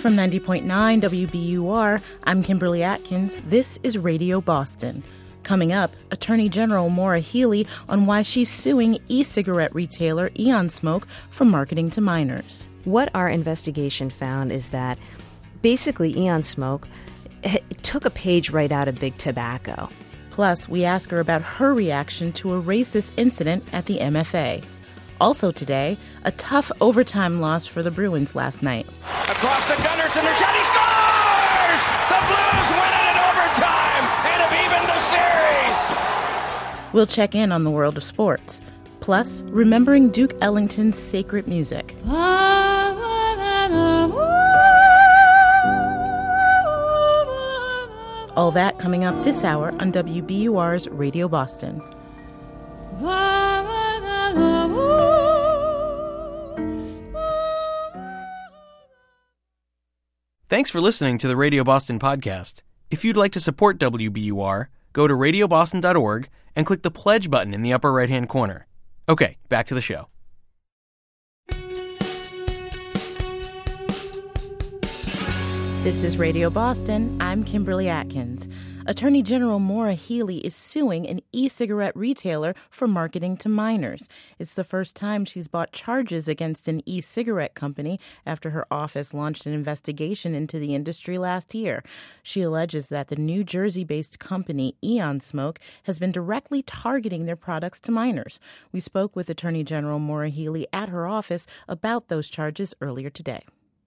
From 90.9 WBUR, I'm Kimberly Atkins. This is Radio Boston. Coming up, Attorney General Maura Healey on why she's suing e-cigarette retailer Eon Smoke for marketing to minors. What our investigation found is that basically Eon Smoke took a page right out of Big Tobacco. Plus, we ask her about her reaction to a racist incident at the MFA. Also today, a tough overtime loss for the Bruins last night. Across the Gunnarsson, a shot, he scores! The Blues win it in overtime and have evened the series! We'll check in on the world of sports. Plus, remembering Duke Ellington's sacred music. All that coming up this hour on WBUR's Radio Boston. Thanks for listening to the Radio Boston podcast. If you'd like to support WBUR, go to radioboston.org and click the pledge button in the upper right-hand corner. Okay, back to the show. This is Radio Boston. I'm Kimberly Atkins. Attorney General Maura Healey is suing an e-cigarette retailer for marketing to minors. It's the first time she's brought charges against an e-cigarette company after her office launched an investigation into the industry last year. She alleges that the New Jersey-based company Eon Smoke has been directly targeting their products to minors. We spoke with Attorney General Maura Healey at her office about those charges earlier today.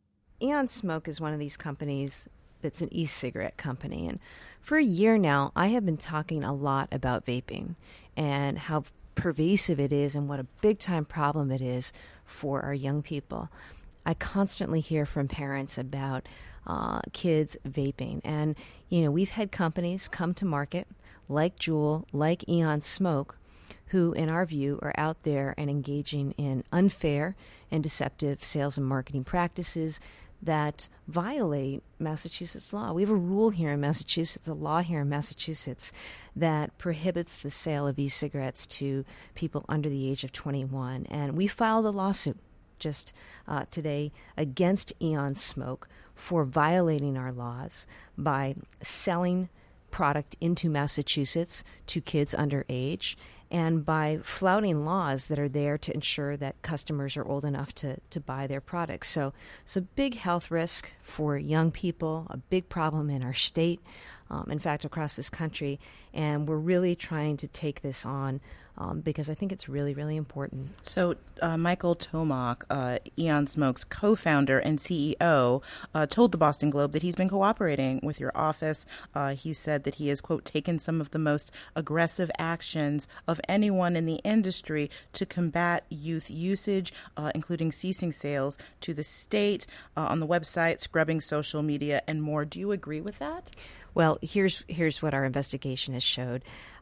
Eon Smoke is one of these companies that's an e-cigarette company. And for a year now, I have been talking a lot about vaping and how pervasive it is and what a big-time problem it is for our young people. I constantly hear from parents about kids vaping. And, we've had companies come to market like Juul, like Eon Smoke, who, in our view, are out there and engaging in unfair and deceptive sales and marketing practices that violate Massachusetts law. We have a rule here in Massachusetts, a law here in Massachusetts, that prohibits the sale of e-cigarettes to people under the age of 21. And we filed a lawsuit just today against Eon Smoke for violating our laws by selling product into Massachusetts to kids underage and by flouting laws that are there to ensure that customers are old enough to buy their products. So it's a big health risk for young people, a big problem in our state, in fact, across this country. And we're really trying to take this on because I think it's really, really important. So Michael Tomac, Eon Smoke's co-founder and CEO, told the Boston Globe that he's been cooperating with your office. He said that he has, quote, taken some of the most aggressive actions of anyone in the industry to combat youth usage, including ceasing sales to the state, on the website, scrubbing social media, and more. Do you agree with that? Well, here's what our investigation has showed.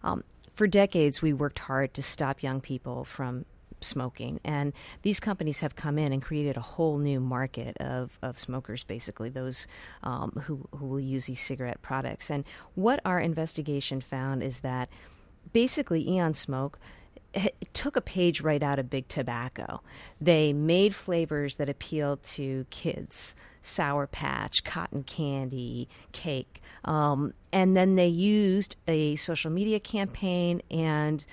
For decades, we worked hard to stop young people from smoking, and these companies have come in and created a whole new market of smokers, basically, those who will use e-cigarette products. And what our investigation found is that basically Eon Smoke took a page right out of Big Tobacco. They made flavors that appealed to kids, Sour Patch, cotton candy, cake. And then they used a social media campaign and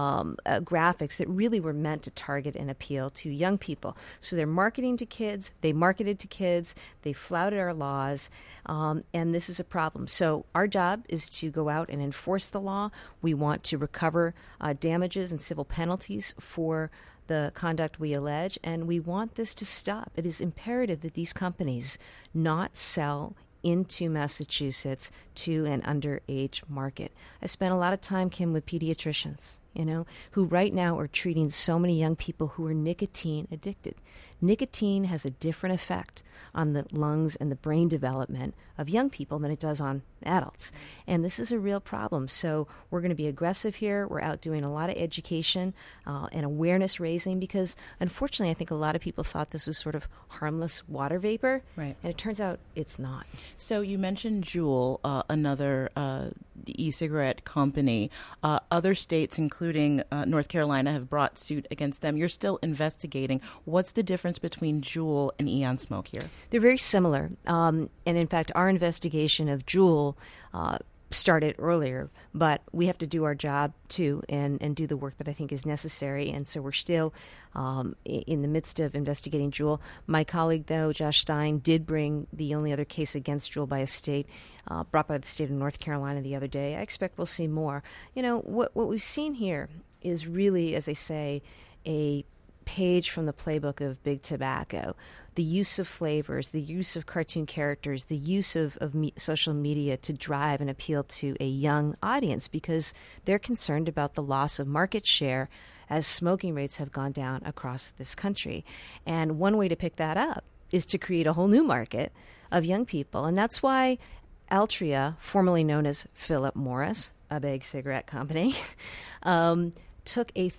graphics that really were meant to target and appeal to young people. So they're marketing to kids, they marketed to kids, they flouted our laws, and this is a problem. So our job is to go out and enforce the law. We want to recover damages and civil penalties for the conduct we allege, and we want this to stop. It is imperative that these companies not sell into Massachusetts to an underage market. I spent a lot of time, Kim, with pediatricians, who right now are treating so many young people who are nicotine addicted. Nicotine has a different effect on the lungs and the brain development of young people than it does on adults. And this is a real problem. So we're going to be aggressive here. We're out doing a lot of education and awareness raising because, unfortunately, I think a lot of people thought this was sort of harmless water vapor. Right. And it turns out it's not. So you mentioned Juul, another e-cigarette company. Other states, including North Carolina, have brought suit against them. You're still investigating. What's the difference between Juul and Eon Smoke here? They're very similar. And in fact, our investigation of Juul started earlier, but we have to do our job too and do the work that I think is necessary. And so we're still in the midst of investigating Juul. My colleague, though, Josh Stein, did bring the only other case against Juul by a state, brought by the state of North Carolina the other day. I expect we'll see more. You know, what we've seen here is really, as I say, a page from the playbook of Big Tobacco. The use of flavors, the use of cartoon characters, the use of social media to drive and appeal to a young audience because they're concerned about the loss of market share as smoking rates have gone down across this country. And one way to pick that up is to create a whole new market of young people. And that's why Altria, formerly known as Philip Morris, a big cigarette company, took a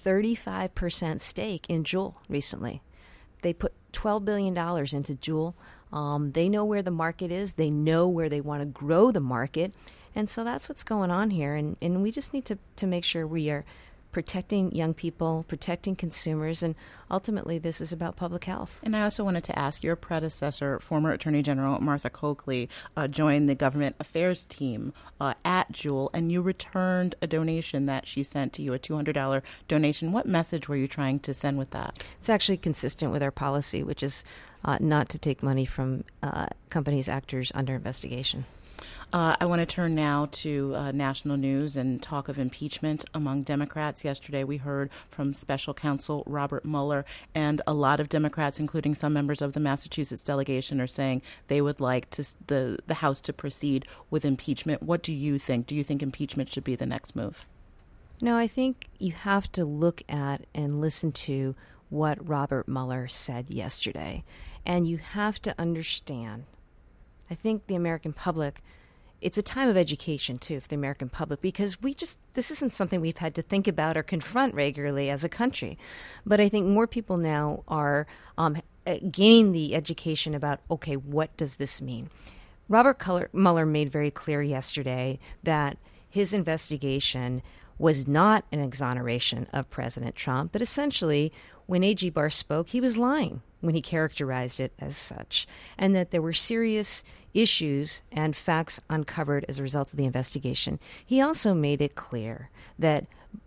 35% stake in Juul recently. They put $12 billion into Juul. They know where the market is. They know where they want to grow the market. And so that's what's going on here. And we just need to make sure we are protecting young people, protecting consumers, and ultimately this is about public health. And I also wanted to ask, your predecessor, former Attorney General Martha Coakley, joined the government affairs team at Juul, and you returned a donation that she sent to you, a $200 donation. What message were you trying to send with that? It's actually consistent with our policy, which is not to take money from companies, actors under investigation. I want to turn now to national news and talk of impeachment among Democrats. Yesterday we heard from Special Counsel Robert Mueller, and a lot of Democrats, including some members of the Massachusetts delegation, are saying they would like the House to proceed with impeachment. What do you think? Do you think impeachment should be the next move? No, I think you have to look at and listen to what Robert Mueller said yesterday. And you have to understand, I think the American public, it's a time of education, too, for the American public, because this isn't something we've had to think about or confront regularly as a country. But I think more people now are gaining the education about, okay, what does this mean? Robert Mueller made very clear yesterday that his investigation was not an exoneration of President Trump, but essentially, when A.G. Barr spoke, he was lying when he characterized it as such, and that there were serious issues and facts uncovered as a result of the investigation. He also made it clear that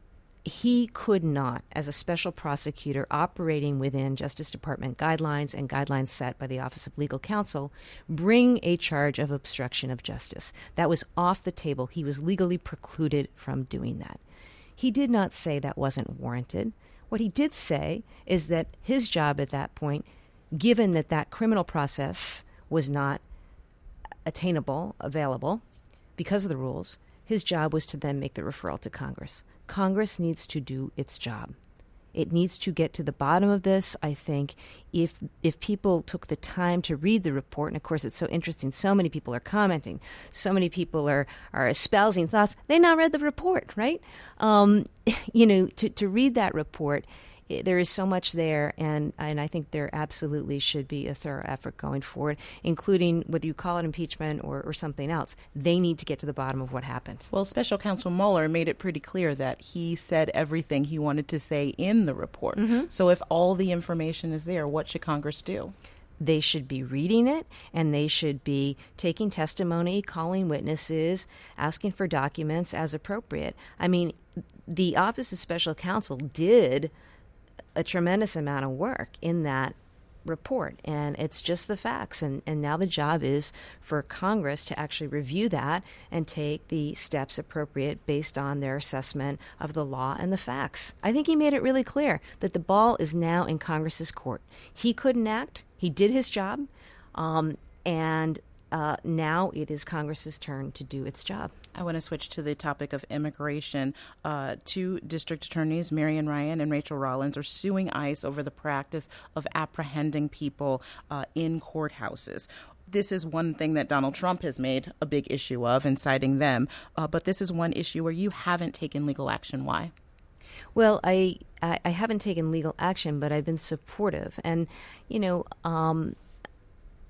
he could not, as a special prosecutor operating within Justice Department guidelines and guidelines set by the Office of Legal Counsel, bring a charge of obstruction of justice. That was off the table. He was legally precluded from doing that. He did not say that wasn't warranted. What he did say is that his job at that point, given that criminal process was not attainable, available, because of the rules, his job was to then make the referral to Congress. Congress needs to do its job. It needs to get to the bottom of this. I think if people took the time to read the report, and of course it's so interesting, so many people are commenting, so many people are espousing thoughts, they now read the report, right? To read that report, there is so much there, and I think there absolutely should be a thorough effort going forward, including whether you call it impeachment or something else. They need to get to the bottom of what happened. Well, Special Counsel Mueller made it pretty clear that he said everything he wanted to say in the report. Mm-hmm. So if all the information is there, what should Congress do? They should be reading it, and they should be taking testimony, calling witnesses, asking for documents as appropriate. I mean, the Office of Special Counsel did a tremendous amount of work in that report, and it's just the facts. And now the job is for Congress to actually review that and take the steps appropriate based on their assessment of the law and the facts. I think he made it really clear that the ball is now in Congress's court. He couldn't act. He did his job, and now it is Congress's turn to do its job. I want to switch to the topic of immigration. Two district attorneys, Marian Ryan and Rachel Rollins, are suing ICE over the practice of apprehending people in courthouses. This is one thing that Donald Trump has made a big issue of, and citing them. But this is one issue where you haven't taken legal action. Why? Well, I haven't taken legal action, but I've been supportive. And,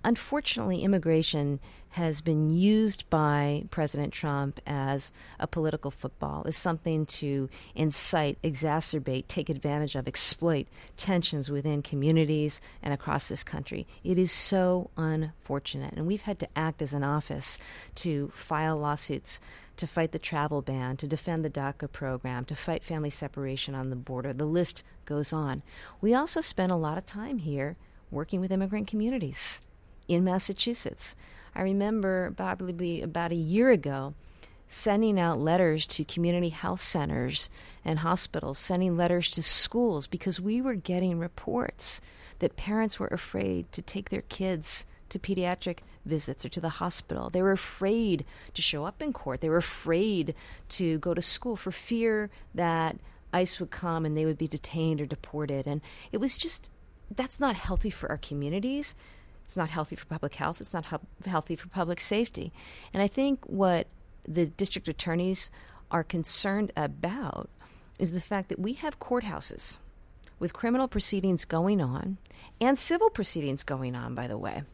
unfortunately, immigration has been used by President Trump as a political football, as something to incite, exacerbate, take advantage of, exploit tensions within communities and across this country. It is so unfortunate. And we've had to act as an office to file lawsuits, to fight the travel ban, to defend the DACA program, to fight family separation on the border. The list goes on. We also spend a lot of time here working with immigrant communities in Massachusetts. I remember probably about a year ago sending out letters to community health centers and hospitals, sending letters to schools, because we were getting reports that parents were afraid to take their kids to pediatric visits or to the hospital. They were afraid to show up in court. They were afraid to go to school for fear that ICE would come and they would be detained or deported. And it was just, that's not healthy for our communities. It's not healthy for public health. It's not healthy for public safety. And I think what the district attorneys are concerned about is the fact that we have courthouses with criminal proceedings going on and civil proceedings going on, by the way,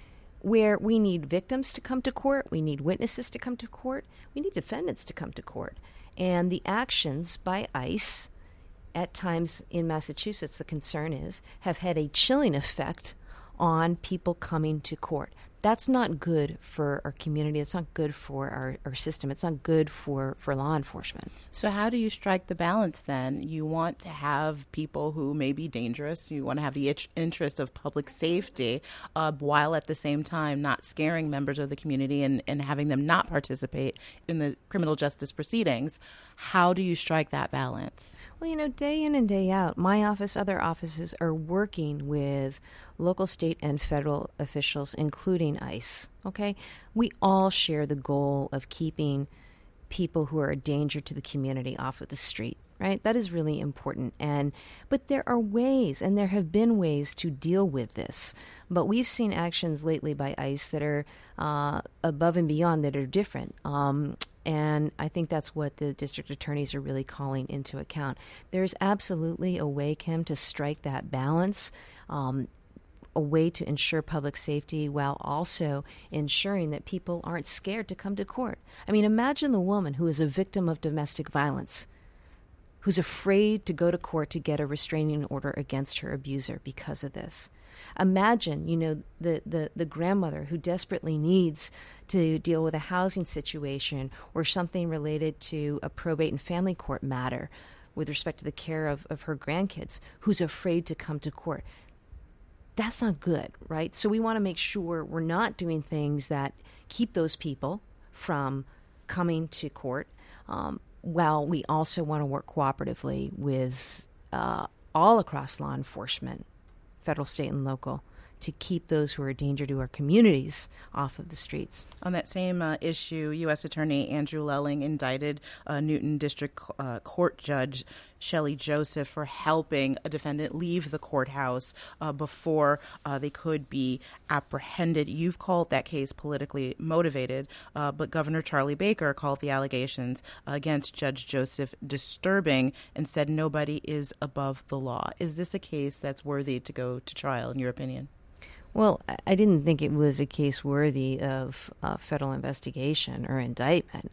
where we need victims to come to court, we need witnesses to come to court, we need defendants to come to court. And the actions by ICE, at times in Massachusetts, the concern is, have had a chilling effect on people coming to court. That's not good for our community. It's not good for our system. It's not good for law enforcement. So how do you strike the balance then? You want to have people who may be dangerous. You want to have the interest of public safety while at the same time not scaring members of the community and having them not participate in the criminal justice proceedings. How do you strike that balance? Well, day in and day out, my office, other offices are working with local, state, and federal officials, including ICE. Okay? We all share the goal of keeping people who are a danger to the community off of the street, right? That is really important. But there are ways, and there have been ways to deal with this. But we've seen actions lately by ICE that are above and beyond, that are different. And I think that's what the district attorneys are really calling into account. There's absolutely a way, Kim, to strike that balance, a way to ensure public safety while also ensuring that people aren't scared to come to court. I mean, imagine the woman who is a victim of domestic violence, who's afraid to go to court to get a restraining order against her abuser because of this. Imagine, the grandmother who desperately needs to deal with a housing situation or something related to a probate and family court matter with respect to the care of her grandkids, who's afraid to come to court. That's not good, right? So we want to make sure we're not doing things that keep those people from coming to court, while we also want to work cooperatively with all across law enforcement, federal, state, and local, to keep those who are a danger to our communities off of the streets. On that same issue, U.S. Attorney Andrew Lelling indicted Newton District Court Judge Shelley Joseph for helping a defendant leave the courthouse before they could be apprehended. You've called that case politically motivated, but Governor Charlie Baker called the allegations against Judge Joseph disturbing and said nobody is above the law. Is this a case that's worthy to go to trial, in your opinion? Well, I didn't think it was a case worthy of federal investigation or indictment.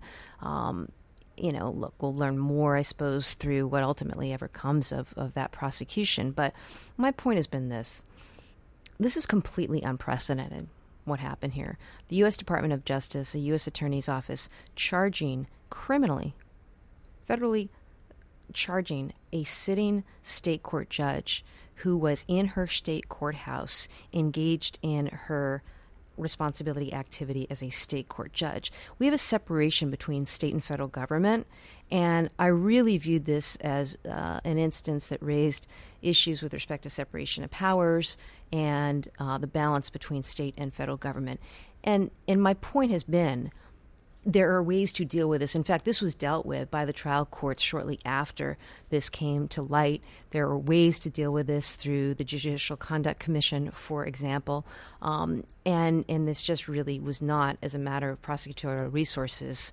Look, we'll learn more, I suppose, through what ultimately ever comes of that prosecution. But my point has been this. This is completely unprecedented, what happened here. The U.S. Department of Justice, a U.S. Attorney's Office, charging criminally, federally charging a sitting state court judge who was in her state courthouse engaged in her responsibility activity as a state court judge. We have a separation between state and federal government, and I really viewed this as an instance that raised issues with respect to separation of powers and the balance between state and federal government. And my point has been, there are ways to deal with this. In fact, this was dealt with by the trial courts shortly after this came to light. There are ways to deal with this through the Judicial Conduct Commission, for example. And this just really was not, as a matter of prosecutorial resources,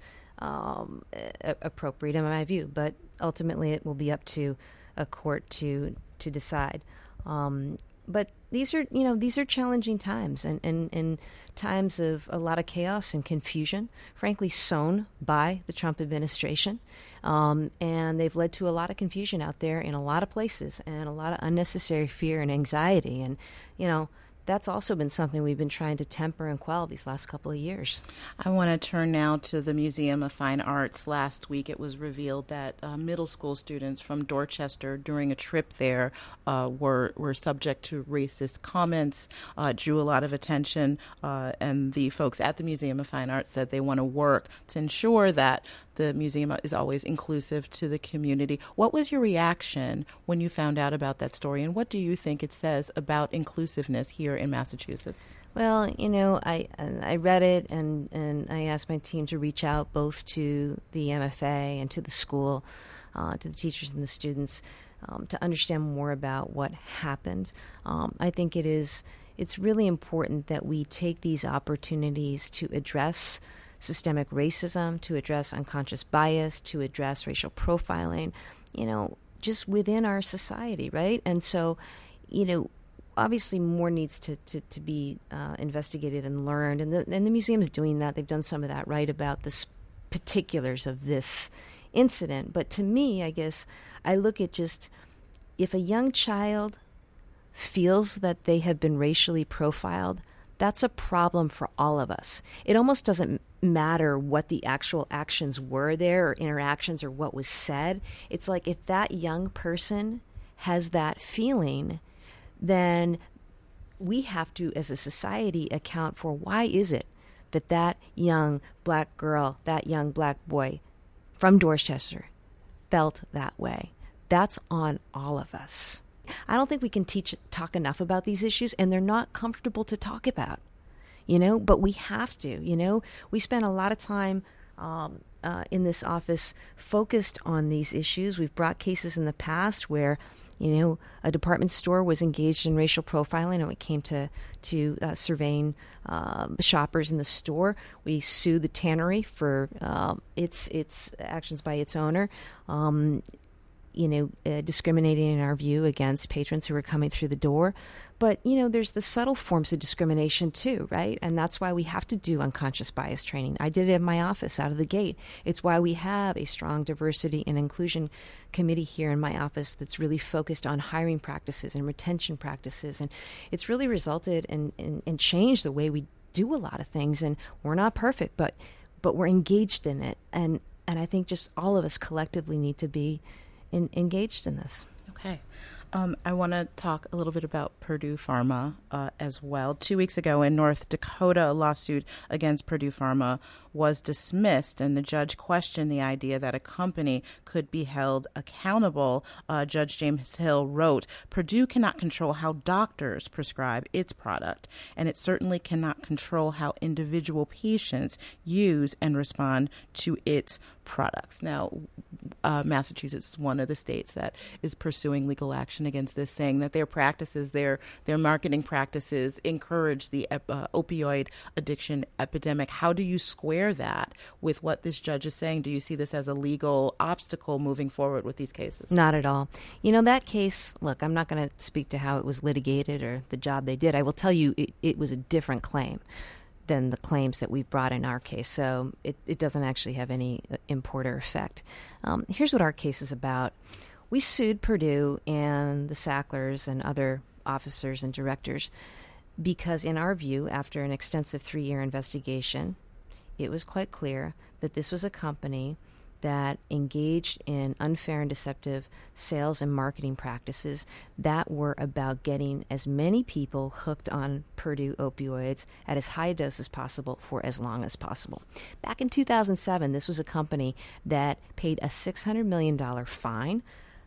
appropriate in my view. But ultimately, it will be up to a court to decide. but these are challenging times, and times of a lot of chaos and confusion, frankly, sown by the Trump administration. And they've led to a lot of confusion out there in a lot of places and a lot of unnecessary fear and anxiety. And, that's also been something we've been trying to temper and quell these last couple of years. I want to turn now to the Museum of Fine Arts. Last week it was revealed that middle school students from Dorchester during a trip there were subject to racist comments, drew a lot of attention, and the folks at the Museum of Fine Arts said they want to work to ensure that the museum is always inclusive to the community. What was your reaction when you found out about that story, and what do you think it says about inclusiveness here in Massachusetts? Well, I read it, and I asked my team to reach out both to the MFA and to the school, to the teachers and the students, to understand more about what happened. I think it's really important that we take these opportunities to address systemic racism, to address unconscious bias, to address racial profiling, just within our society, right? And so, obviously more needs to be investigated and learned, and the museum is doing that. They've done some of that, right, about the particulars of this incident. But to me, I guess, I look at just, if a young child feels that they have been racially profiled, that's a problem for all of us. It almost doesn't matter what the actual actions were there or interactions or what was said. It's like, if that young person has that feeling, then we have to, as a society, account for why is it that young black girl, that young black boy from Dorchester felt that way. That's on all of us. I don't think we can talk enough about these issues, and they're not comfortable to talk about, but we have to. We spend a lot of time in this office focused on these issues. We've brought cases in the past where, a department store was engaged in racial profiling, and it came to surveying shoppers in the store. We sued the tannery for its actions by its owner. Discriminating in our view against patrons who were coming through the door. But, there's the subtle forms of discrimination too, right? And that's why we have to do unconscious bias training. I did it in my office out of the gate. It's why we have a strong diversity and inclusion committee here in my office that's really focused on hiring practices and retention practices. And it's really resulted in changed the way we do a lot of things. And we're not perfect, but we're engaged in it. And I think just all of us collectively need to be engaged in this. Okay. I want to talk a little bit about Purdue Pharma as well. 2 weeks ago in North Dakota, a lawsuit against Purdue Pharma was dismissed, and the judge questioned the idea that a company could be held accountable. Judge James Hill wrote, "Purdue cannot control how doctors prescribe its product, and it certainly cannot control how individual patients use and respond to its products." Now, Massachusetts is one of the states that is pursuing legal action against this, saying that their practices, their marketing practices encourage the opioid addiction epidemic. How do you square that with what this judge is saying? Do you see this as a legal obstacle moving forward with these cases? Not at all. That case, look, I'm not going to speak to how it was litigated or the job they did. I will tell you it was a different claim than the claims that we brought in our case. So it doesn't actually have any import or effect. Here's what our case is about. We sued Purdue and the Sacklers and other officers and directors because, in our view, after an extensive 3-year investigation, it was quite clear that this was a company that engaged in unfair and deceptive sales and marketing practices that were about getting as many people hooked on Purdue opioids at as high a dose as possible for as long as possible. Back in 2007, this was a company that paid a $600 million fine.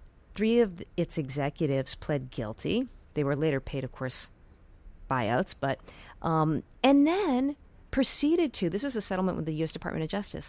3 of its executives pled guilty. They were later paid, of course, buyouts, but and then proceeded to, this was a settlement with the U.S. Department of Justice.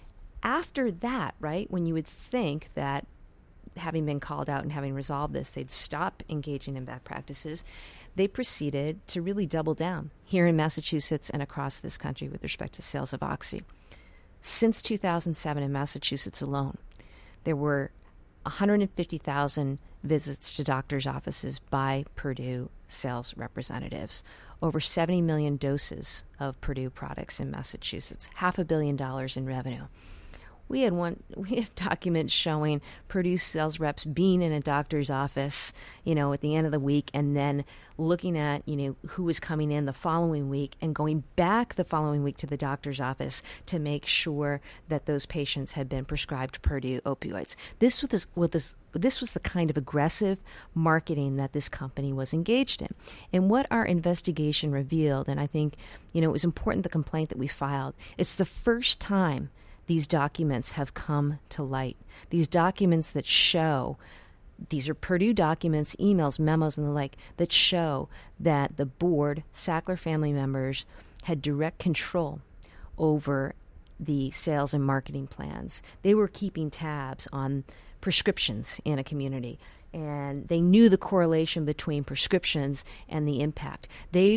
After that, right, when you would think that having been called out and having resolved this, they'd stop engaging in bad practices, they proceeded to really double down here in Massachusetts and across this country with respect to sales of Oxy. Since 2007 in Massachusetts alone, there were 150,000 visits to doctors' offices by Purdue sales representatives, over 70 million doses of Purdue products in Massachusetts, $500 million in revenue. We have documents showing Purdue sales reps being in a doctor's office, at the end of the week, and then looking at, who was coming in the following week and going back the following week to the doctor's office to make sure that those patients had been prescribed Purdue opioids. This was the kind of aggressive marketing that this company was engaged in. And what our investigation revealed, and I think, it was important, the complaint that we filed, it's the first time these documents have come to light. These documents that show, these are Purdue documents, emails, memos, and the like, that show that the board, Sackler family members, had direct control over the sales and marketing plans. They were keeping tabs on prescriptions in a community, and they knew the correlation between prescriptions and the impact. They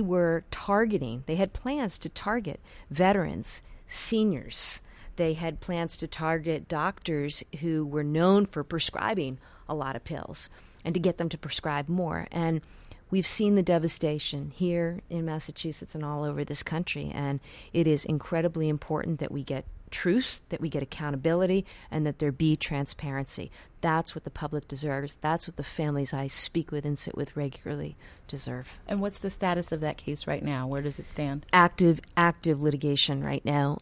had plans to target veterans, seniors. They had plans to target doctors who were known for prescribing a lot of pills and to get them to prescribe more. And we've seen the devastation here in Massachusetts and all over this country. And it is incredibly important that we get truth, that we get accountability, and that there be transparency. That's what the public deserves. That's what the families I speak with and sit with regularly deserve. And what's the status of that case right now? Where does it stand? Active litigation right now.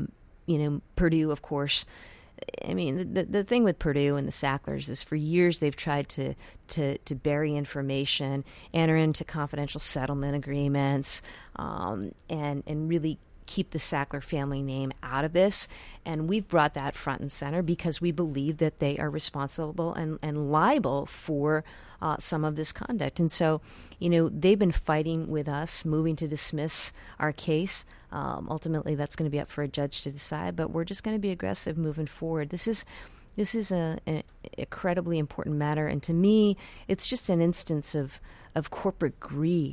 Purdue, of course. I mean, the thing with Purdue and the Sacklers is for years they've tried to bury information, enter into confidential settlement agreements, and really keep the Sackler family name out of this. And we've brought that front and center because we believe that they are responsible and liable for some of this conduct. And so, they've been fighting with us, moving to dismiss our case. Ultimately, that's going to be up for a judge to decide, but we're just going to be aggressive moving forward. This is an incredibly important matter, and to me, it's just an instance of corporate greed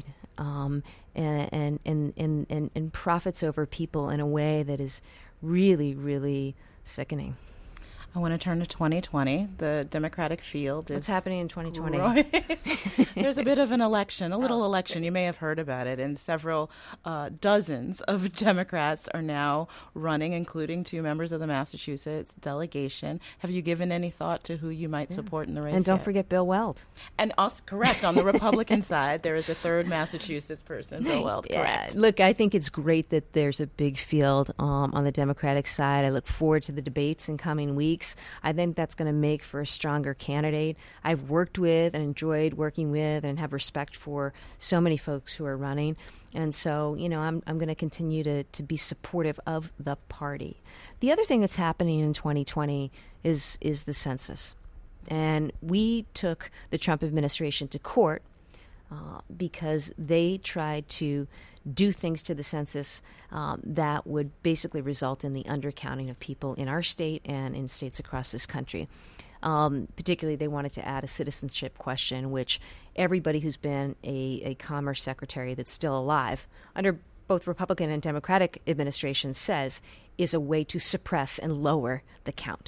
and profits over people in a way that is really, really sickening. I want to turn to 2020. The Democratic field is... What's happening in 2020? There's a bit of an election, a little election. You may have heard about it. And several dozens of Democrats are now running, including 2 members of the Massachusetts delegation. Have you given any thought to who you might support in the race? And don't yet? forget Bill Weld. And also, correct, on the Republican side, there is a 3rd Massachusetts person, Bill Weld, correct. Look, I think it's great that there's a big field on the Democratic side. I look forward to the debates in coming weeks. I think that's going to make for a stronger candidate. I've worked with and enjoyed working with and have respect for so many folks who are running. And so, I'm going to continue to be supportive of the party. The other thing that's happening in 2020 is the census. And we took the Trump administration to court because they tried to do things to the census that would basically result in the undercounting of people in our state and in states across this country. Particularly, they wanted to add a citizenship question, which everybody who's been a Commerce Secretary that's still alive under both Republican and Democratic administrations says is a way to suppress and lower the count.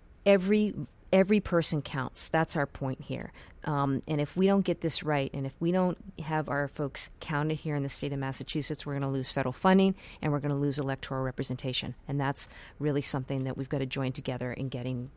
Every person counts. That's our point here. And if we don't get this right, and if we don't have our folks counted here in the state of Massachusetts, we're going to lose federal funding and we're going to lose electoral representation. And that's really something that we've got to join together in getting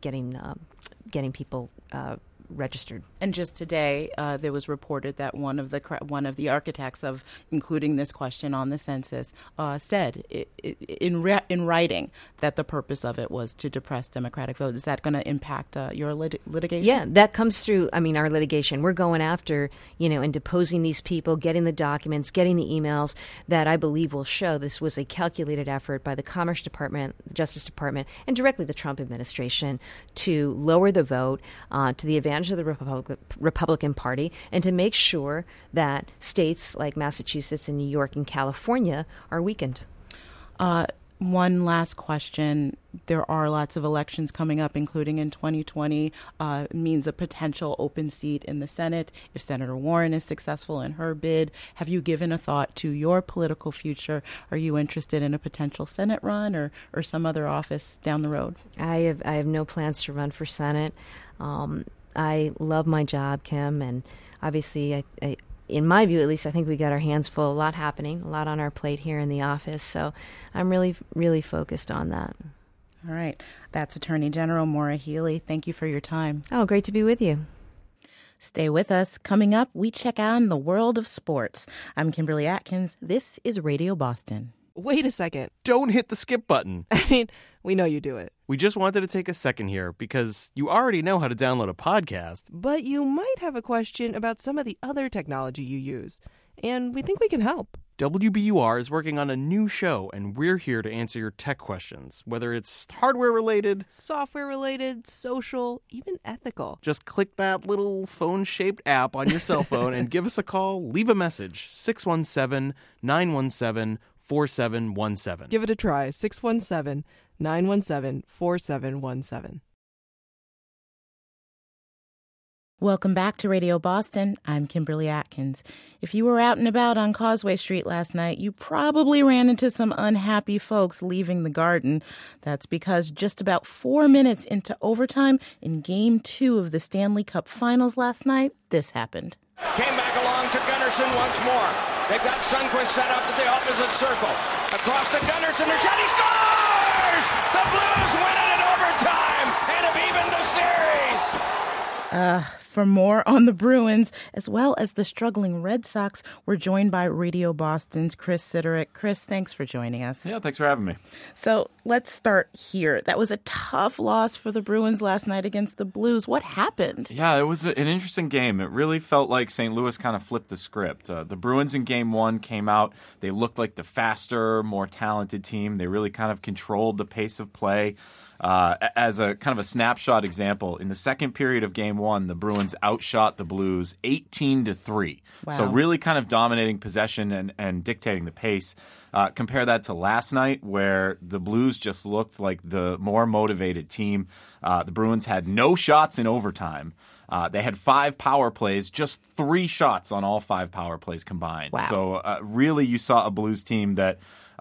people registered. And just today, there was reported that one of the architects of including this question on the census said in writing that the purpose of it was to depress Democratic vote. Is that going to impact your litigation? Yeah, that comes through. I mean, our litigation. We're going after, and deposing these people, getting the documents, getting the emails that I believe will show this was a calculated effort by the Commerce Department, the Justice Department, and directly the Trump administration to lower the vote to the advantage of the Republican Party and to make sure that states like Massachusetts and New York and California are weakened. One last question. There are lots of elections coming up, including in 2020, means a potential open seat in the Senate if Senator Warren is successful in her bid. Have you given a thought to your political future? Are you interested in a potential Senate run or some other office down the road? I have no plans to run for Senate. I love my job, Kim, and obviously I in my view, at least, I think we got our hands full. A lot happening, a lot on our plate here in the office. So I'm really, really focused on that. All right. That's Attorney General Maura Healey. Thank you for your time. Oh, great to be with you. Stay with us. Coming up, we check out in the world of sports. I'm Kimberly Atkins. This is Radio Boston. Wait a second. Don't hit the skip button. I mean, we know you do it. We just wanted to take a second here because you already know how to download a podcast. But you might have a question about some of the other technology you use, and we think we can help. WBUR is working on a new show, and we're here to answer your tech questions, whether it's hardware-related, software-related, social, even ethical. Just click that little phone-shaped app on your cell phone and give us a call. Leave a message, 617-917-4717. Give it a try, 617-917-4717. Welcome back to Radio Boston. I'm Kimberly Atkins. If you were out and about on Causeway Street last night, you probably ran into some unhappy folks leaving the Garden. That's because just about 4 minutes into overtime in Game 2 of the Stanley Cup Finals last night, this happened. Came back along to Gunnarsson once more. They've got Sundqvist set up at the opposite circle. Across to Gunnarsson, their shot, he scores! The Blues win it in overtime and have evened the series. For more on the Bruins, as well as the struggling Red Sox, we're joined by Radio Boston's Chris Sidorick. Chris, thanks for joining us. Yeah, thanks for having me. So let's start here. That was a tough loss for the Bruins last night against the Blues. What happened? Yeah, it was an interesting game. It really felt like St. Louis kind of flipped the script. The Bruins in Game 1 came out. They looked like the faster, more talented team. They really kind of controlled the pace of play. As a kind of a snapshot example, in the second period of Game 1, the Bruins outshot the Blues 18-3. Wow. So really kind of dominating possession and dictating the pace. Compare that to last night, where the Blues just looked like the more motivated team. The Bruins had no shots in overtime. They had 5 power plays, just 3 shots on all 5 power plays combined. Wow. So really you saw a Blues team that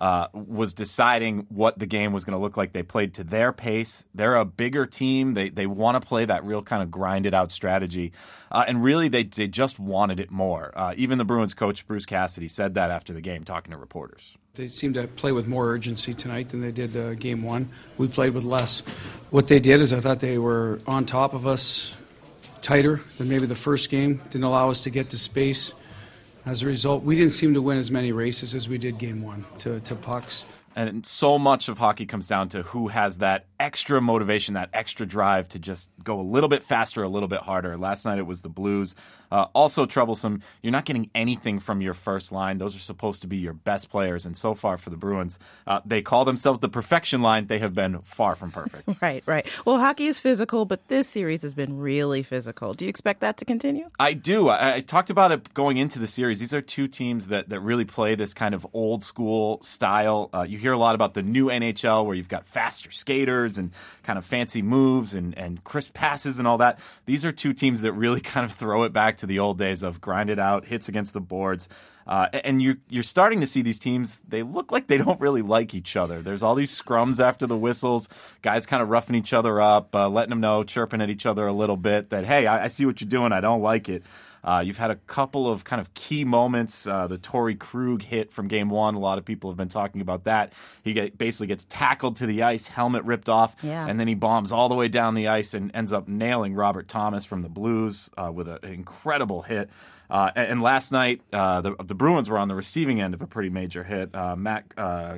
was deciding what the game was going to look like. They played to their pace. They're a bigger team. They want to play that real kind of grinded out strategy. And really, they just wanted it more. Even the Bruins coach, Bruce Cassidy, said that after the game, talking to reporters. They seemed to play with more urgency tonight than they did Game 1. We played with less. What they did is I thought they were on top of us, tighter than maybe the first game, didn't allow us to get to space. As a result, we didn't seem to win as many races as we did Game 1 to pucks. And so much of hockey comes down to who has that extra motivation, that extra drive to just go a little bit faster, a little bit harder. Last night it was the Blues. Also troublesome, you're not getting anything from your first line. Those are supposed to be your best players. And so far for the Bruins, they call themselves the perfection line. They have been far from perfect. Right. Well, hockey is physical, but this series has been really physical. Do you expect that to continue? I do. I talked about it going into the series. These are two teams that really play this kind of old school style. You hear a lot about the new NHL where you've got faster skaters and kind of fancy moves and crisp passes and all that. These are two teams that really kind of throw it back to the old days of grind it out, hits against the boards. And you're starting to see these teams, they look like they don't really like each other. There's all these scrums after the whistles, guys kind of roughing each other up, letting them know, chirping at each other a little bit that, hey, I see what you're doing, I don't like it. You've had a couple of kind of key moments. The Torrey Krug hit from Game 1. A lot of people have been talking about that. He basically gets tackled to the ice, helmet ripped off, and then he bombs all the way down the ice and ends up nailing Robert Thomas from the Blues with an incredible hit. And last night, the Bruins were on the receiving end of a pretty major hit. Matt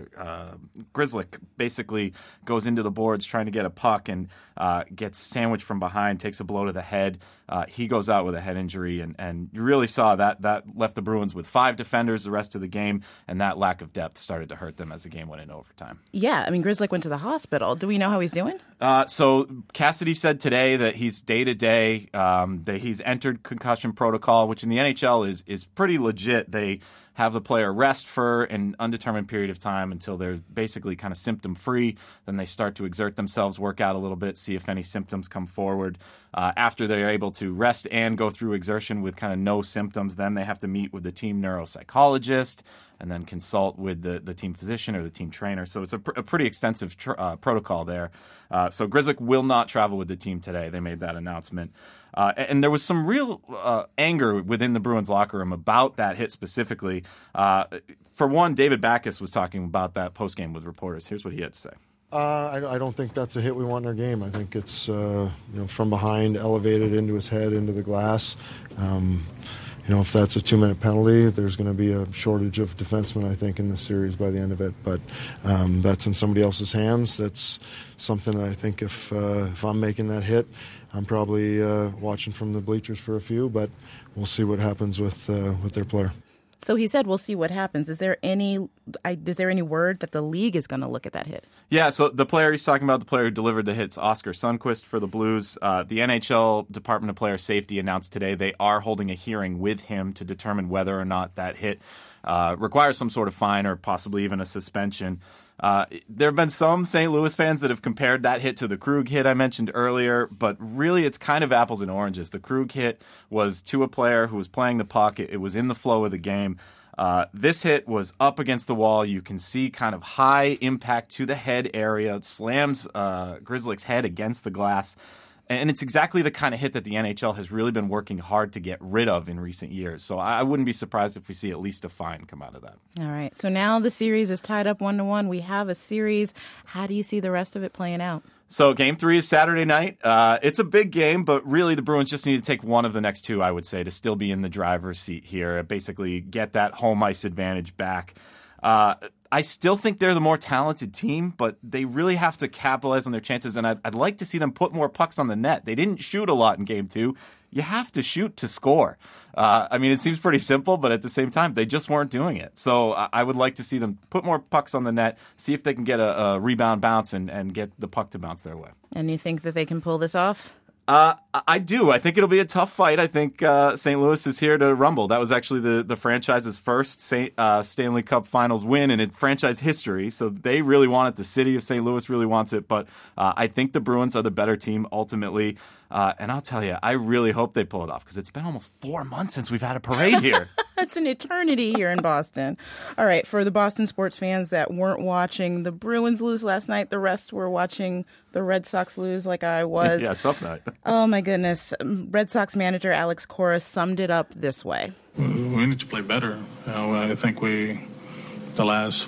Grzelcyk basically goes into the boards trying to get a puck and gets sandwiched from behind, takes a blow to the head. He goes out with a head injury, and you really saw that left the Bruins with 5 defenders the rest of the game, and that lack of depth started to hurt them as the game went into overtime. Yeah, I mean, Grzelcyk went to the hospital. Do we know how he's doing? So Cassidy said today that he's day-to-day, that he's entered concussion protocol, which in the NHL is pretty legit. They have the player rest for an undetermined period of time until they're basically kind of symptom-free. Then they start to exert themselves, work out a little bit, see if any symptoms come forward. After they're able to rest and go through exertion with kind of no symptoms, then they have to meet with the team neuropsychologist and then consult with the team physician or the team trainer. So it's a pretty extensive protocol there. So Grzelcyk will not travel with the team today. They made that announcement. And there was some real anger within the Bruins locker room about that hit specifically. For one, David Backes was talking about that postgame with reporters. Here's what he had to say. I don't think that's a hit we want in our game. I think it's from behind, elevated into his head, into the glass. If that's a 2-minute penalty, there's going to be a shortage of defensemen, I think, in this series by the end of it. But that's in somebody else's hands. That's something that I think if I'm making that hit, I'm probably watching from the bleachers for a few. But we'll see what happens with their player. So he said, we'll see what happens. Is there any word that the league is going to look at that hit? Yeah, so the player he's talking about, the player who delivered the hits, Oskar Sundqvist for the Blues. The NHL Department of Player Safety announced today they are holding a hearing with him to determine whether or not that hit requires some sort of fine or possibly even a suspension. There have been some St. Louis fans that have compared that hit to the Krug hit I mentioned earlier, but really it's kind of apples and oranges. The Krug hit was to a player who was playing the puck. It was in the flow of the game. This hit was up against the wall. You can see kind of high impact to the head area. It slams Grzelcyk's head against the glass. And it's exactly the kind of hit that the NHL has really been working hard to get rid of in recent years. So I wouldn't be surprised if we see at least a fine come out of that. All right. So now the series is tied up 1-1. We have a series. How do you see the rest of it playing out? So Game 3 is Saturday night. It's a big game, but really the Bruins just need to take one of the next two, I would say, to still be in the driver's seat here, basically get that home ice advantage back. I still think they're the more talented team, but they really have to capitalize on their chances, and I'd like to see them put more pucks on the net. They didn't shoot a lot in Game 2. You have to shoot to score. It seems pretty simple, but at the same time, they just weren't doing it. So I would like to see them put more pucks on the net, see if they can get a rebound bounce and get the puck to bounce their way. And you think that they can pull this off? I do. I think it'll be a tough fight. I think St. Louis is here to rumble. That was actually the franchise's first Stanley Cup Finals win in franchise history. So they really want it. The city of St. Louis really wants it. But I think the Bruins are the better team ultimately. And I'll tell you, I really hope they pull it off because it's been almost 4 months since we've had a parade here. It's an eternity here in Boston. All right, for the Boston sports fans that weren't watching the Bruins lose last night, the rest were watching the Red Sox lose like I was. Yeah, tough night. Oh, my goodness. Red Sox manager Alex Cora summed it up this way. We need to play better. I think the last,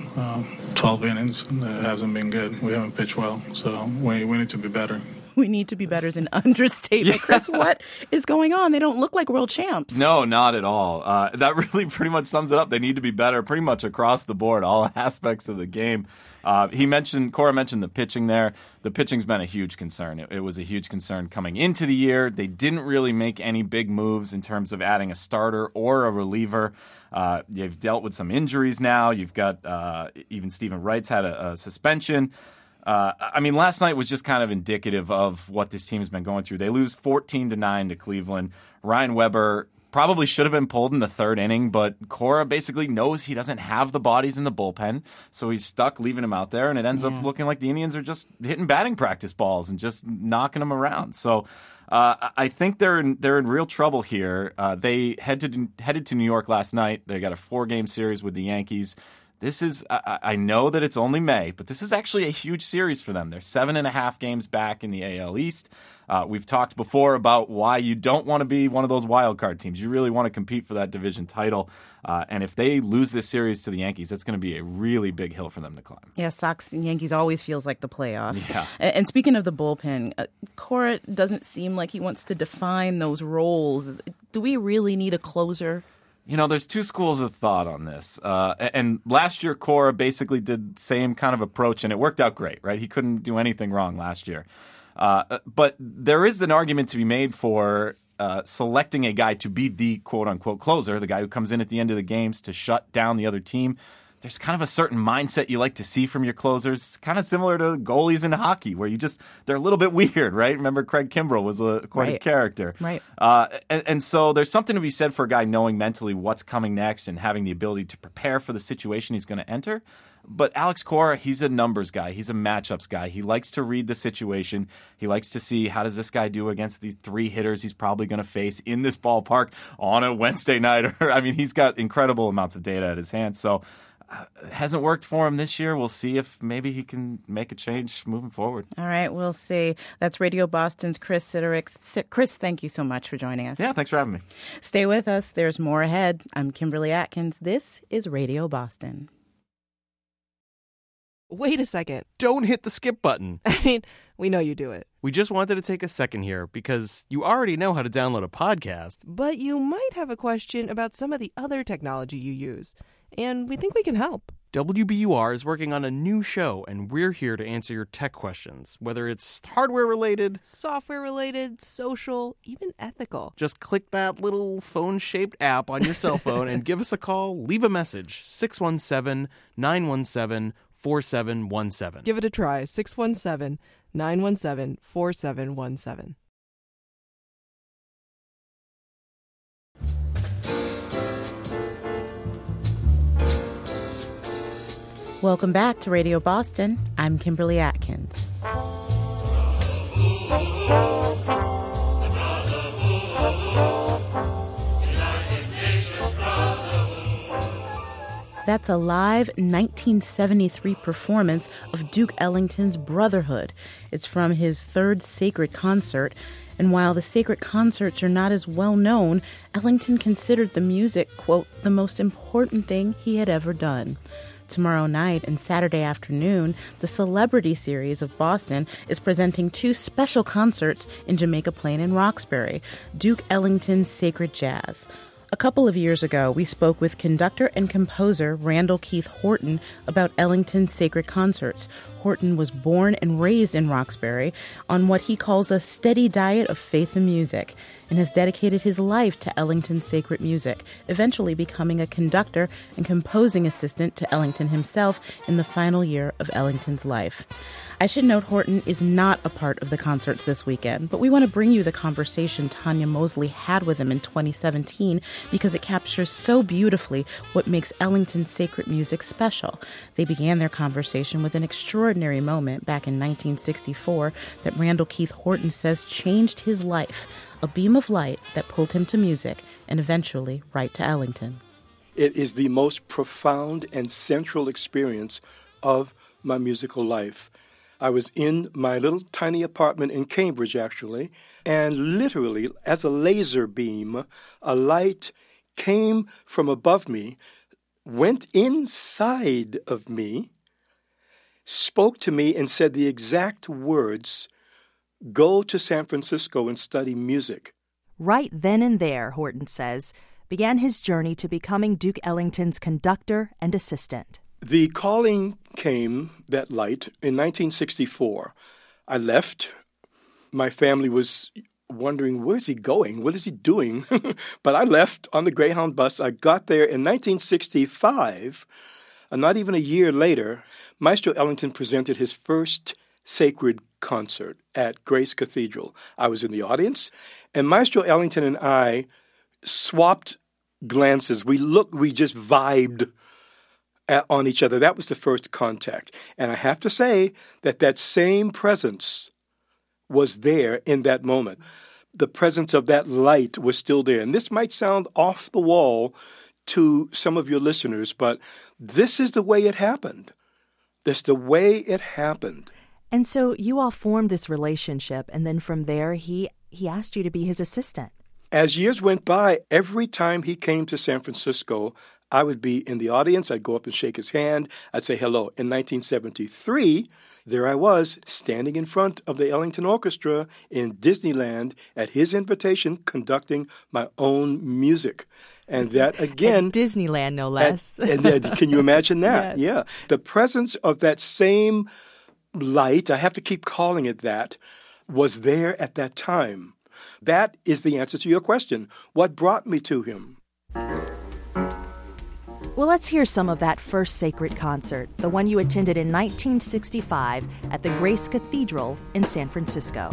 12 innings, it hasn't been good. We haven't pitched well, so we need to be better. We need to be better is an understatement. Chris, what is going on? They don't look like world champs. No, not at all. That really pretty much sums it up. They need to be better pretty much across the board, all aspects of the game. Cora mentioned the pitching there. The pitching's been a huge concern. It was a huge concern coming into the year. They didn't really make any big moves in terms of adding a starter or a reliever. They've dealt with some injuries now. You've got even Stephen Wright's had a suspension. Last night was just kind of indicative of what this team has been going through. They lose 14-9 to Cleveland. Ryan Weber probably should have been pulled in the third inning, but Cora basically knows he doesn't have the bodies in the bullpen, so he's stuck leaving him out there, and it ends up looking like the Indians are just hitting batting practice balls and just knocking them around. So I think they're in real trouble here. They headed to New York last night. They got a 4-game series with the Yankees. This is, I know that it's only May, but this is actually a huge series for them. They're 7.5 games back in the AL East. We've talked before about why you don't want to be one of those wild card teams. You really want to compete for that division title. And if they lose this series to the Yankees, that's going to be a really big hill for them to climb. Yeah, Sox and Yankees always feels like the playoffs. Yeah. And speaking of the bullpen, Cora doesn't seem like he wants to define those roles. Do we really need a closer? There's two schools of thought on this. And last year, Cora basically did the same kind of approach, and it worked out great, right? He couldn't do anything wrong last year. But there is an argument to be made for selecting a guy to be the quote-unquote closer, the guy who comes in at the end of the games to shut down the other team. there's kind of a certain mindset you like to see from your closers, kind of similar to goalies in hockey, where they're a little bit weird, right? Remember, Craig Kimbrell was quite a character. Right. And so there's something to be said for a guy knowing mentally what's coming next and having the ability to prepare for the situation he's going to enter. But Alex Cora, he's a numbers guy. He's a matchups guy. He likes to read the situation. He likes to see, how does this guy do against these 3 hitters he's probably going to face in this ballpark on a Wednesday night? I mean, he's got incredible amounts of data at his hands. So it hasn't worked for him this year. We'll see if maybe he can make a change moving forward. All right, we'll see. That's Radio Boston's Chris Sidorick. Chris, thank you so much for joining us. Yeah, thanks for having me. Stay with us. There's more ahead. I'm Kimberly Atkins. This is Radio Boston. Wait a second. Don't hit the skip button. I mean, we know you do it. We just wanted to take a second here because you already know how to download a podcast. But you might have a question about some of the other technology you use, and we think we can help. WBUR is working on a new show, and we're here to answer your tech questions, whether it's hardware-related, software-related, social, even ethical. Just click that little phone-shaped app on your cell phone and give us a call. Leave a message, 617-917-4717. Give it a try, 617-917-4717. Welcome back to Radio Boston. I'm Kimberly Atkins. That's a live 1973 performance of Duke Ellington's Brotherhood. It's from his third sacred concert. And while the sacred concerts are not as well known, Ellington considered the music, quote, the most important thing he had ever done. Tomorrow night and Saturday afternoon, the Celebrity Series of Boston is presenting 2 special concerts in Jamaica Plain and Roxbury, Duke Ellington's Sacred Jazz. A couple of years ago, we spoke with conductor and composer Randall Keith Horton about Ellington's sacred concerts. Horton was born and raised in Roxbury on what he calls a steady diet of faith and music, and has dedicated his life to Ellington's sacred music, eventually becoming a conductor and composing assistant to Ellington himself in the final year of Ellington's life. I should note Horton is not a part of the concerts this weekend, but we want to bring you the conversation Tanya Mosley had with him in 2017 because it captures so beautifully what makes Ellington's sacred music special. They began their conversation with an extraordinary moment back in 1964 that Randall Keith Horton says changed his life, a beam of light that pulled him to music and eventually right to Ellington. It is the most profound and central experience of my musical life. I was in my little tiny apartment in Cambridge, actually, and literally, as a laser beam, a light came from above me, went inside of me, spoke to me, and said the exact words, "Go to San Francisco and study music." Right then and there, Horton says, began his journey to becoming Duke Ellington's conductor and assistant. The calling came, that light, in 1964. I left. My family was wondering, where's he going? What is he doing? But I left on the Greyhound bus. I got there in 1965. Not even a year later, Maestro Ellington presented his first sacred concert at Grace Cathedral. I was in the audience, and Maestro Ellington and I swapped glances. We just vibed on each other. That was the first contact. And I have to say that same presence was there in that moment. The presence of that light was still there. And this might sound off the wall to some of your listeners, but this is the way it happened. This is the way it happened. And so you all formed this relationship, and then from there, he asked you to be his assistant. As years went by, every time he came to San Francisco, I would be in the audience. I'd go up and shake his hand. I'd say hello. In 1973, there I was, standing in front of the Ellington Orchestra in Disneyland at his invitation, conducting my own music. And that, again... At Disneyland, no less. Can you imagine that? Yes. Yeah. The presence of that same light, I have to keep calling it that, was there at that time. That is the answer to your question. What brought me to him? Well, let's hear some of that first sacred concert, the one you attended in 1965 at the Grace Cathedral in San Francisco.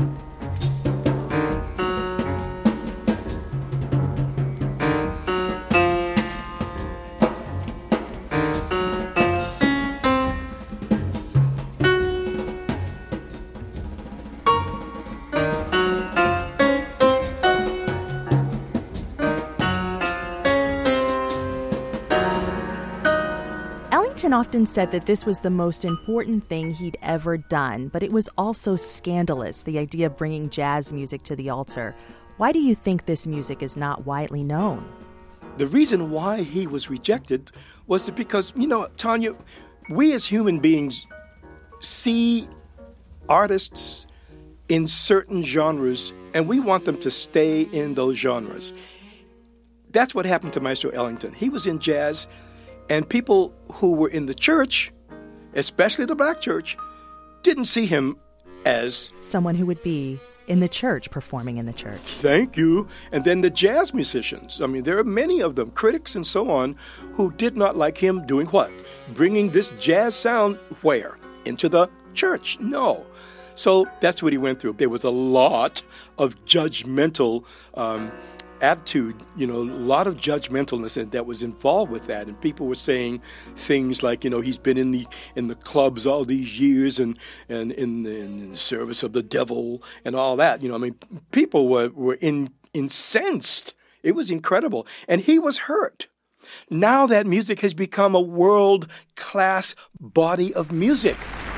Often said that this was the most important thing he'd ever done, but it was also scandalous, the idea of bringing jazz music to the altar. Why do you think this music is not widely known? The reason why he was rejected was because, Tanya, we as human beings see artists in certain genres, and we want them to stay in those genres. That's what happened to Maestro Ellington. He was in jazz, and people who were in the church, especially the black church, didn't see him as someone who would be in the church, performing in the church. Thank you. And then the jazz musicians, there are many of them, critics and so on, who did not like him doing what? Bringing this jazz sound where? Into the church? No. So that's what he went through. There was a lot of judgmental attitude, a lot of judgmentalness that was involved with that, and people were saying things like, he's been in the clubs all these years and in the service of the devil and all that. People were incensed. It was incredible, and he was hurt. Now that music has become a world-class body of music.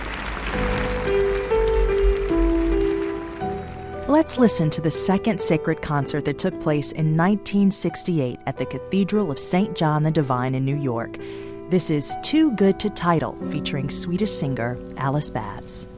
Let's listen to the second sacred concert that took place in 1968 at the Cathedral of St. John the Divine in New York. This is Too Good to Title, featuring Swedish singer Alice Babs.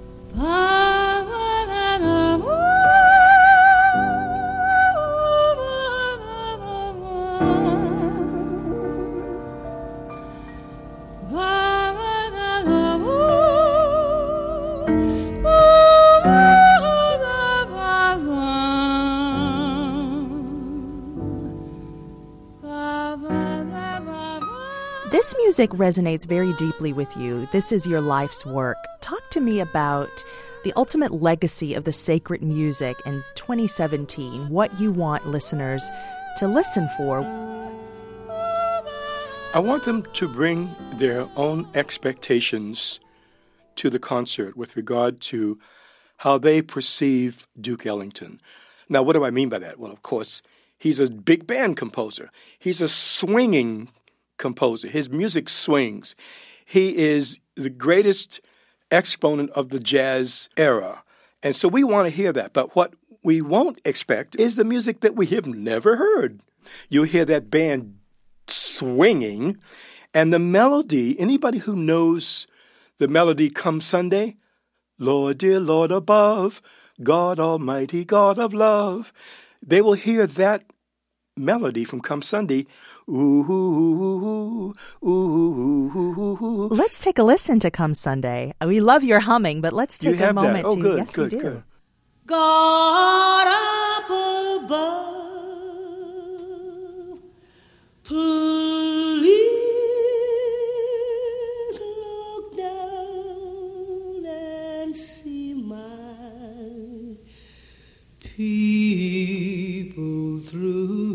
This music resonates very deeply with you. This is your life's work. Talk to me about the ultimate legacy of the sacred music in 2017, what you want listeners to listen for. I want them to bring their own expectations to the concert with regard to how they perceive Duke Ellington. Now, what do I mean by that? Well, of course, he's a big band composer. He's a swinging composer. His music swings. He is the greatest exponent of the jazz era. And so we want to hear that. But what we won't expect is the music that we have never heard. You'll hear that band swinging, and the melody, anybody who knows the melody Come Sunday, Lord, dear Lord above, God Almighty, God of love, they will hear that melody from Come Sunday. Ooh, ooh, ooh, ooh. Let's take a listen to Come Sunday. We love your humming, but let's take a moment to. Good, yes, good, we do. Good. God up above, please look down and see my people through.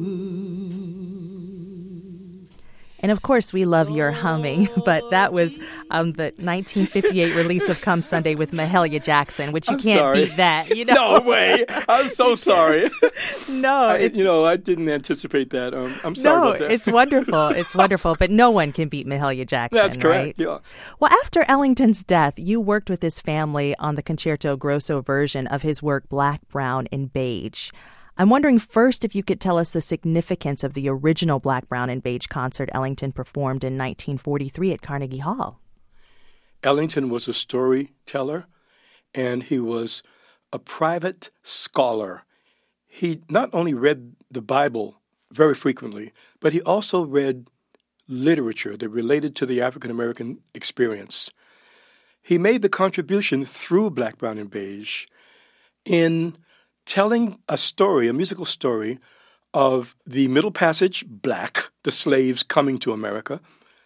And of course, we love your humming, but that was the 1958 release of Come Sunday with Mahalia Jackson, which you can't beat that. No way. I'm so sorry. No. I didn't anticipate that. I'm sorry about that. No, it's wonderful. It's wonderful, but no one can beat Mahalia Jackson. That's correct, right? Yeah. Well, after Ellington's death, you worked with his family on the Concerto Grosso version of his work Black, Brown, and Beige. I'm wondering first if you could tell us the significance of the original Black, Brown, and Beige concert Ellington performed in 1943 at Carnegie Hall. Ellington was a storyteller, and he was a private scholar. He not only read the Bible very frequently, but he also read literature that related to the African American experience. He made the contribution through Black, Brown, and Beige in telling a story, a musical story, of the Middle Passage, black, the slaves coming to America,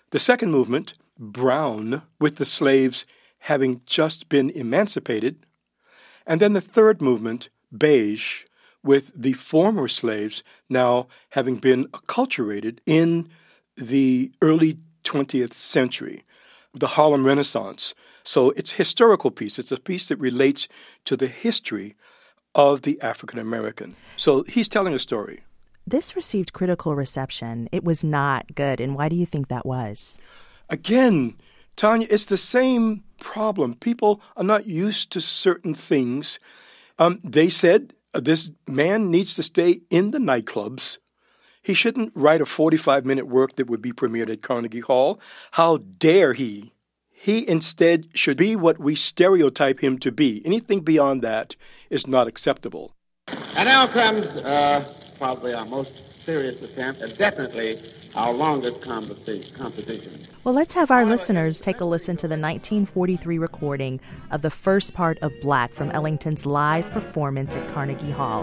The second movement, brown, with the slaves having just been emancipated. And then the third movement, beige, with the former slaves now having been acculturated in the early 20th century, the Harlem Renaissance. So it's a historical piece. It's a piece that relates to the history of the African American. So he's telling a story. This received critical reception. It was not good. And why do you think that was? Again, Tanya, it's the same problem. People are not used to certain things. They said this man needs to stay in the nightclubs. He shouldn't write a 45-minute work that would be premiered at Carnegie Hall. How dare he? He instead should be what we stereotype him to be. Anything beyond that is not acceptable. And now comes probably our most serious attempt, and definitely our longest composition. Well, let's have our listeners take a listen to the 1943 recording of the first part of Black from Ellington's live performance at Carnegie Hall.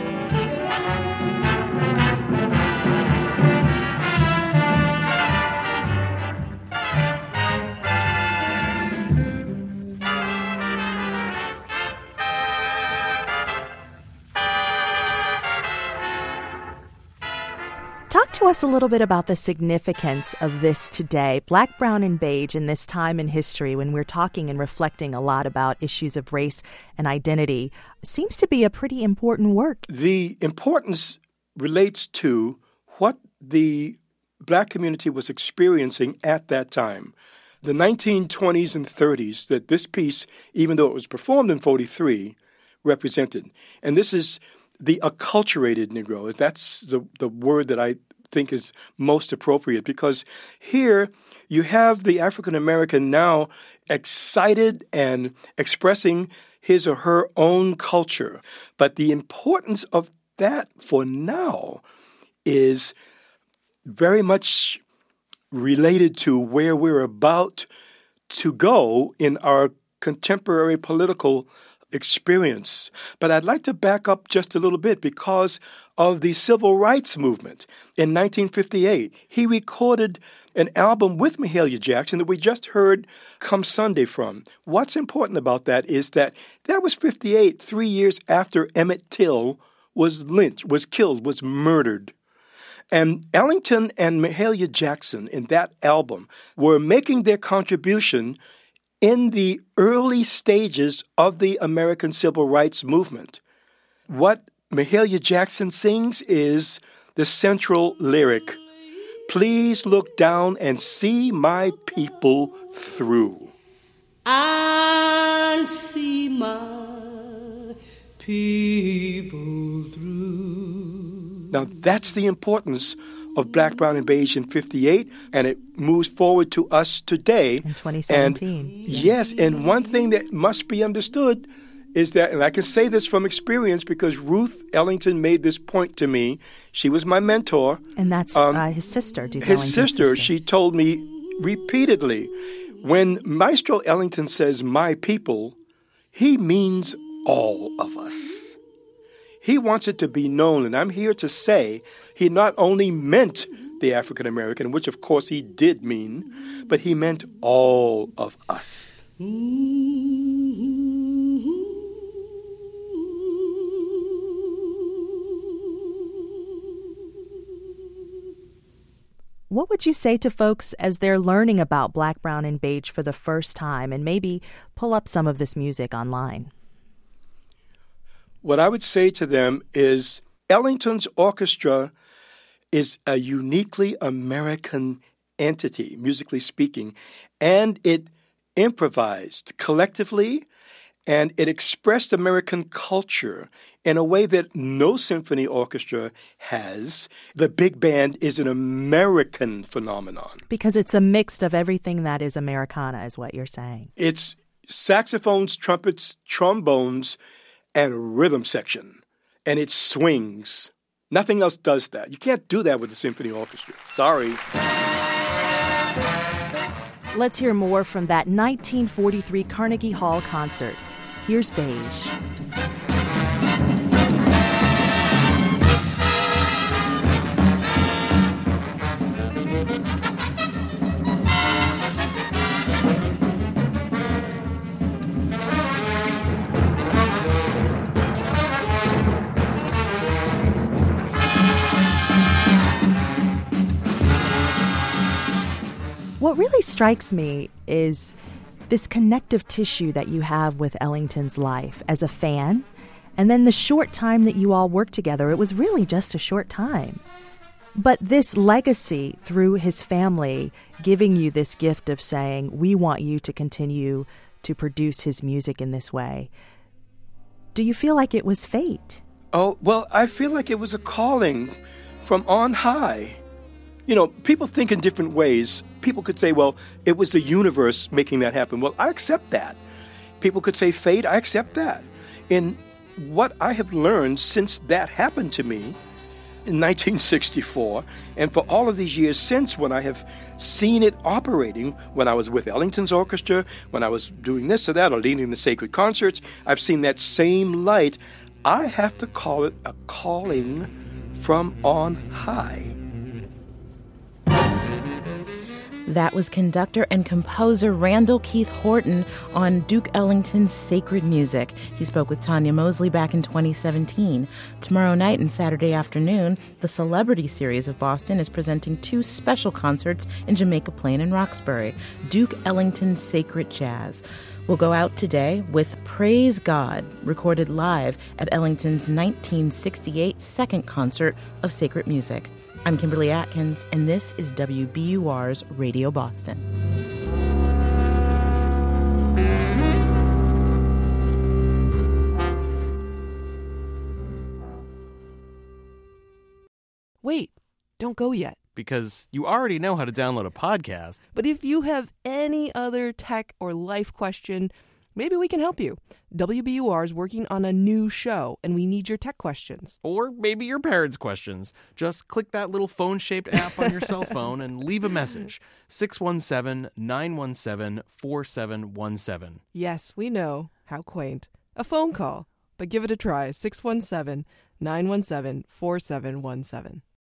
Talk to us a little bit about the significance of this today, Black, Brown, and Beige, in this time in history when we're talking and reflecting a lot about issues of race and identity. Seems to be a pretty important work. The importance relates to what the Black community was experiencing at that time. The 1920s and 30s that this piece, even though it was performed in 43, represented. And this is the acculturated Negro. That's the word that I think is most appropriate, because here you have the African American now excited and expressing his or her own culture. But the importance of that for now is very much related to where we're about to go in our contemporary political experience. But I'd like to back up just a little bit because of the civil rights movement. In 1958, he recorded an album with Mahalia Jackson that we just heard Come Sunday from. What's important about that is that was 58, 3 years after Emmett Till was lynched, was killed, was murdered. And Ellington and Mahalia Jackson in that album were making their contribution in the early stages of the American Civil Rights Movement. What Mahalia Jackson sings is the central lyric, "Please look down and see my people through." And see my people through. Now that's the importance of Black, Brown, and Beige in 58, and it moves forward to us today. In 2017. And yes, and one thing that must be understood is that, and I can say this from experience because Ruth Ellington made this point to me. She was my mentor. And that's his sister, Duke Ellington's sister. She told me repeatedly, when Maestro Ellington says my people, he means all of us. He wants it to be known, and I'm here to say he not only meant the African American, which of course he did mean, but he meant all of us. What would you say to folks as they're learning about Black, Brown, and Beige for the first time and maybe pull up some of this music online? What I would say to them is Ellington's orchestra is a uniquely American entity, musically speaking, and it improvised collectively, and it expressed American culture in a way that no symphony orchestra has. The big band is an American phenomenon. Because it's a mix of everything that is Americana, is what you're saying. It's saxophones, trumpets, trombones, and a rhythm section, and it swings. Nothing else does that. You can't do that with a symphony orchestra. Sorry. Let's hear more from that 1943 Carnegie Hall concert. Here's Beige. What really strikes me is this connective tissue that you have with Ellington's life as a fan, and then the short time that you all worked together. It was really just a short time. But this legacy through his family giving you this gift of saying, we want you to continue to produce his music in this way. Do you feel like it was fate? Oh, well, I feel like it was a calling from on high. You know, people think in different ways. People could say, well, it was the universe making that happen. Well, I accept that. People could say fate. I accept that. And what I have learned since that happened to me in 1964, and for all of these years since, when I have seen it operating, when I was with Ellington's orchestra, when I was doing this or that, or leading the sacred concerts, I've seen that same light. I have to call it a calling from on high. That was conductor and composer Randall Keith Horton on Duke Ellington's Sacred Music. He spoke with Tanya Mosley back in 2017. Tomorrow night and Saturday afternoon, the Celebrity Series of Boston is presenting 2 special concerts in Jamaica Plain and Roxbury, Duke Ellington's Sacred Jazz. We'll go out today with Praise God, recorded live at Ellington's 1968 second concert of Sacred Music. I'm Kimberly Atkins, and this is WBUR's Radio Boston. Wait, don't go yet. Because you already know how to download a podcast. But if you have any other tech or life question, maybe we can help you. WBUR is working on a new show, and we need your tech questions. Or maybe your parents' questions. Just click that little phone-shaped app on your cell phone and leave a message. 617-917-4717. Yes, we know. How quaint. A phone call. But give it a try. 617-917-4717.